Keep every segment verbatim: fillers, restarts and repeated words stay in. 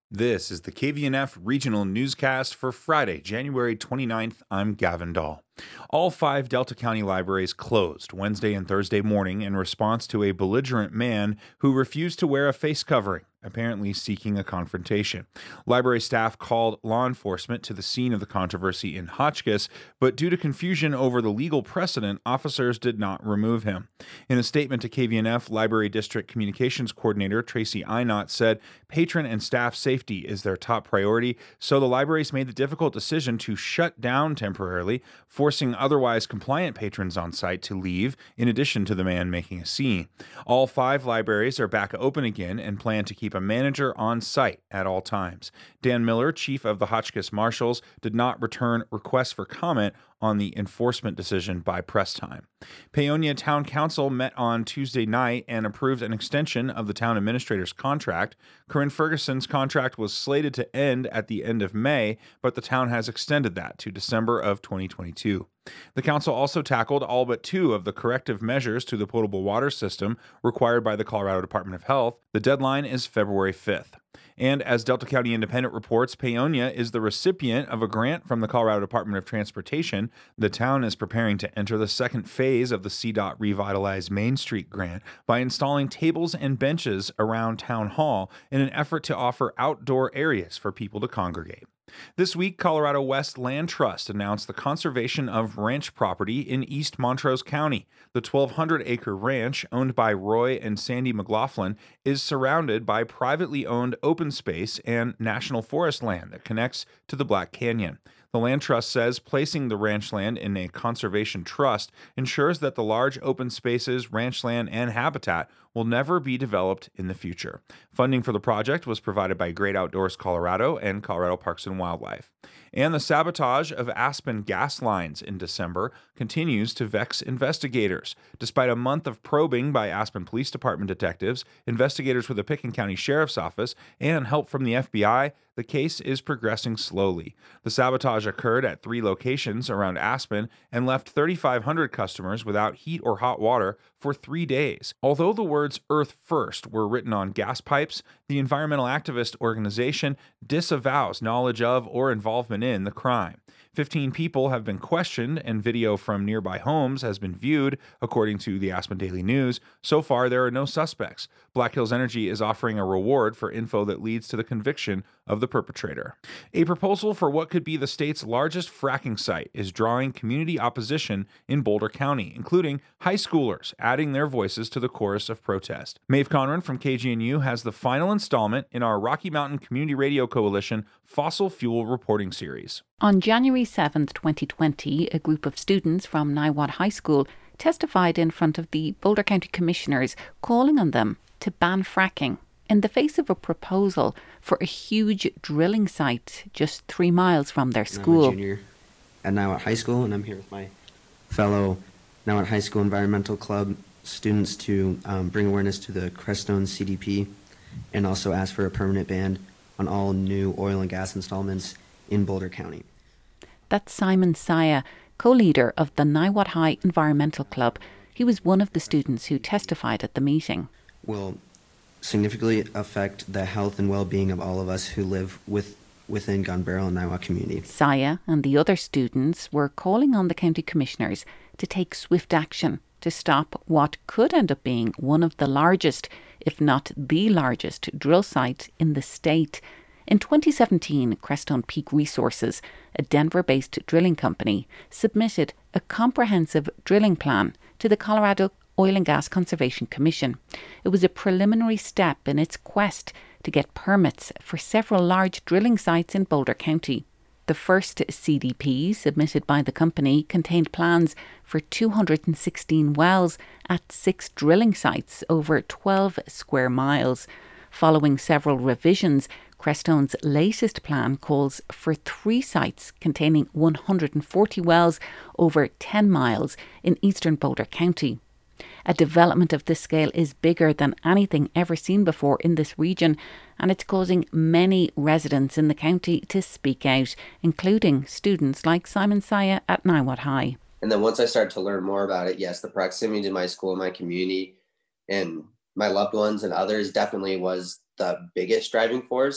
This is the K V N F Regional Newscast for Friday, January twenty-ninth. I'm Gavin Dahl. All five Delta County libraries closed Wednesday and Thursday morning in response to a belligerent man who refused to wear a face covering, apparently seeking a confrontation. Library staff called law enforcement to the scene of the controversy in Hotchkiss, but due to confusion over the legal precedent, officers did not remove him. In a statement to K V N F, Library District Communications Coordinator Tracy Einott said patron and staff safety is their top priority, so the libraries made the difficult decision to shut down temporarily, forcing otherwise compliant patrons on site to leave, in addition to the man making a scene. All five libraries are back open again and plan to keep a manager on site at all times. Dan Miller, chief of the Hotchkiss Marshals, did not return requests for comment on the enforcement decision by press time. Paonia Town Council met on Tuesday night and approved an extension of the town administrator's contract. Corinne Ferguson's contract was slated to end at the end of May, but the town has extended that to December of twenty twenty-two. The council also tackled all but two of the corrective measures to the potable water system required by the Colorado Department of Health. The deadline is February fifth. And as Delta County Independent reports, Paonia is the recipient of a grant from the Colorado Department of Transportation. The town is preparing to enter the second phase of the C DOT Revitalize Main Street grant by installing tables and benches around Town Hall in an effort to offer outdoor areas for people to congregate. This week, Colorado West Land Trust announced the conservation of ranch property in East Montrose County. The twelve hundred acre ranch, owned by Roy and Sandy McLaughlin, is surrounded by privately owned open space and national forest land that connects to the Black Canyon. The Land Trust says placing the ranch land in a conservation trust ensures that the large open spaces, ranch land, and habitat will never be developed in the future. Funding for the project was provided by Great Outdoors Colorado and Colorado Parks and Wildlife. And the sabotage of Aspen gas lines in December continues to vex investigators. Despite a month of probing by Aspen Police Department detectives, investigators with the Pickens County Sheriff's Office, and help from the F B I, the case is progressing slowly. The sabotage occurred at three locations around Aspen and left thirty-five hundred customers without heat or hot water for three days. Although the words Earth First were written on gas pipes, the environmental activist organization disavows knowledge of or involvement in the crime. Fifteen people have been questioned, and video from nearby homes has been viewed, according to the Aspen Daily News. So far, there are no suspects. Black Hills Energy is offering a reward for info that leads to the conviction of the perpetrator. A proposal for what could be the state's largest fracking site is drawing community opposition in Boulder County, including high schoolers adding their voices to the chorus of protest. Maeve Conran from K G N U has the final installment in our Rocky Mountain Community Radio Coalition Fossil Fuel Reporting Series. On January seventh, twenty twenty, a group of students from Niwot High School testified in front of the Boulder County Commissioners, calling on them to ban fracking in the face of a proposal for a huge drilling site just three miles from their school. I'm a junior at Niwot High School, and I'm here with my fellow Niwot High School Environmental Club students to um, bring awareness to the Crestone C D P and also ask for a permanent ban on all new oil and gas installments in Boulder County. That's Simon Saya, co-leader of the Niwot High Environmental Club. He was one of the students who testified at the meeting. Will significantly affect the health and well-being of all of us who live with within Gun Barrel and Niwot community. Saya and the other students were calling on the county commissioners to take swift action to stop what could end up being one of the largest, if not the largest, drill site in the state. In twenty seventeen, Crestone Peak Resources, a Denver-based drilling company, submitted a comprehensive drilling plan to the Colorado Oil and Gas Conservation Commission. It was a preliminary step in its quest to get permits for several large drilling sites in Boulder County. The first C D P submitted by the company contained plans for two hundred sixteen wells at six drilling sites over twelve square miles. Following several revisions, Crestone's latest plan calls for three sites containing one hundred forty wells over ten miles in eastern Boulder County. A development of this scale is bigger than anything ever seen before in this region, and it's causing many residents in the county to speak out, including students like Simon Saya at Niwot High. And then once I started to learn more about it, yes, the proximity to my school, my community, and my loved ones and others definitely was the biggest driving force.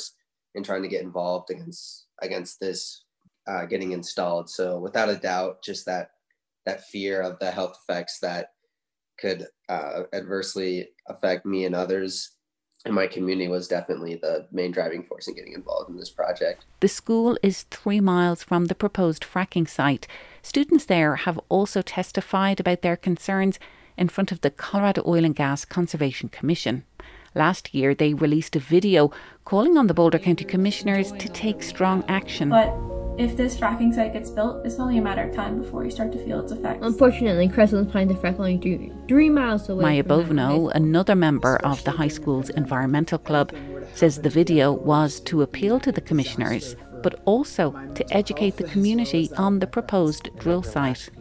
and trying to get involved against against this uh, getting installed. So without a doubt, just that that fear of the health effects that could uh, adversely affect me and others in my community was definitely the main driving force in getting involved in this project. The school is three miles from the proposed fracking site. Students there have also testified about their concerns in front of the Colorado Oil and Gas Conservation Commission. Last year, they released a video calling on the Boulder County Commissioners to take strong action. But if this fracking site gets built, it's only a matter of time before you start to feel its effects. Unfortunately, Creststone's planning to frack only three, three miles away. Maya from Bovino, another member of the high school's environmental club, says the video was to appeal to the commissioners, but also to educate the community on the proposed drill site.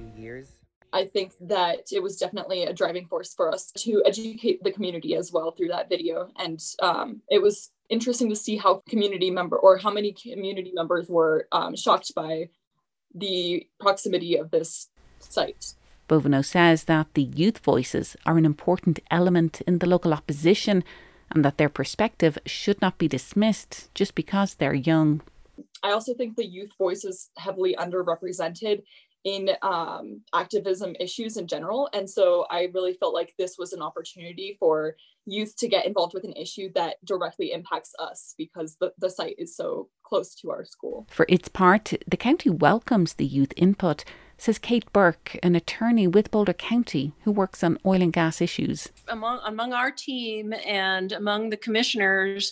I think that it was definitely a driving force for us to educate the community as well through that video. And um, it was interesting to see how community member or how many community members were um, shocked by the proximity of this site. Bovino says that the youth voices are an important element in the local opposition and that their perspective should not be dismissed just because they're young. I also think the youth voice is heavily underrepresented in um, activism issues in general. And so I really felt like this was an opportunity for youth to get involved with an issue that directly impacts us because the, the site is so close to our school. For its part, the county welcomes the youth input, says Kate Burke, an attorney with Boulder County who works on oil and gas issues. Among, among our team and among the commissioners,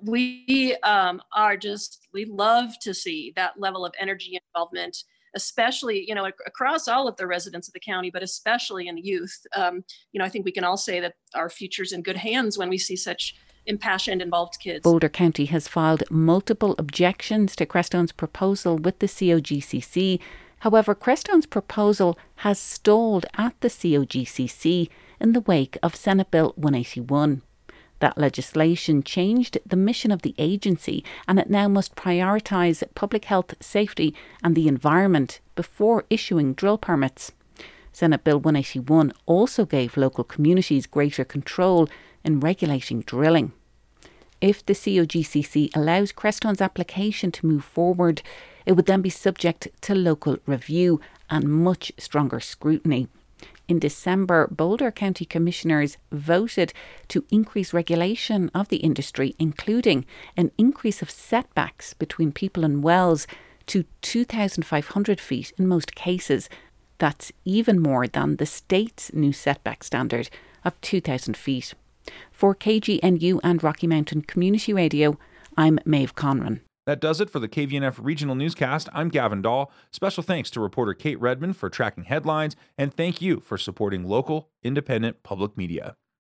we um, are just, we love to see that level of energy involvement, especially, you know, across all of the residents of the county, but especially in the youth. Um, you know, I think we can all say that our future's in good hands when we see such impassioned, involved kids. Boulder County has filed multiple objections to Creststone's proposal with the C O G C C. However, Creststone's proposal has stalled at the C O G C C in the wake of Senate Bill one eighty-one. That legislation changed the mission of the agency and it now must prioritise public health, safety and the environment before issuing drill permits. Senate Bill one eighty-one also gave local communities greater control in regulating drilling. If the C O G C C allows Creststone's application to move forward, it would then be subject to local review and much stronger scrutiny. In December, Boulder County Commissioners voted to increase regulation of the industry, including an increase of setbacks between people and wells to two thousand five hundred feet in most cases. That's even more than the state's new setback standard of two thousand feet. For K G N U and Rocky Mountain Community Radio, I'm Maeve Conran. That does it for the K V N F Regional Newscast. I'm Gavin Dahl. Special thanks to reporter Kate Redmond for tracking headlines, and thank you for supporting local, independent public media.